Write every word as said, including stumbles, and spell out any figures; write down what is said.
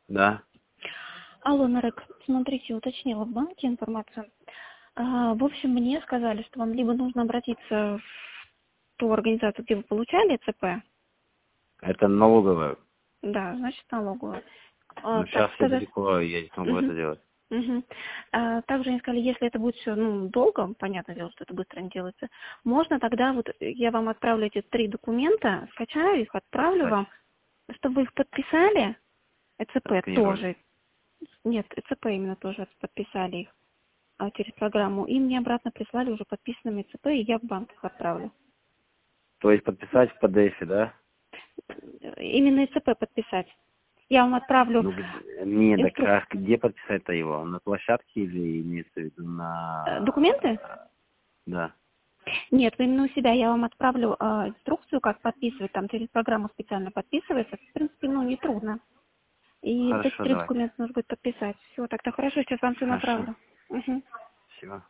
Да. Алло, Нарек, смотрите, уточнила в банке информацию. А, в общем, мне сказали, что вам либо нужно обратиться в ту организацию, где вы получали ЦП. Это налоговая. Да, значит, налоговую. А, Ну, так сейчас я сказать. далеко, я не смогу это Мгм. делать. Мгм. А, также они сказали, если это будет все ну, долго, понятное дело, что это быстро не делается, можно тогда, вот я вам отправлю эти три документа, скачаю их, отправлю Кстати, вам, чтобы вы их подписали, ЭЦП отсканировали. тоже, нет, ЭЦП именно тоже подписали их а, через программу, и мне обратно прислали уже подписанными ЦП, и я в банк их отправлю. То есть подписать в пи ди эф, да? Именно ЦП подписать. Я вам отправлю Ну, где, не, так инструкцию. а где подписать-то его? На площадке или имеется в виду Документы? на... Да. Нет, вы именно у себя. Я вам отправлю э, инструкцию, как подписывать. Там через программу специально подписывается. В принципе, ну, не трудно. И вот эти Хорошо, три давайте. документа нужно будет подписать. Все, тогда хорошо, сейчас вам все Хорошо. направлю. Угу. Спасибо.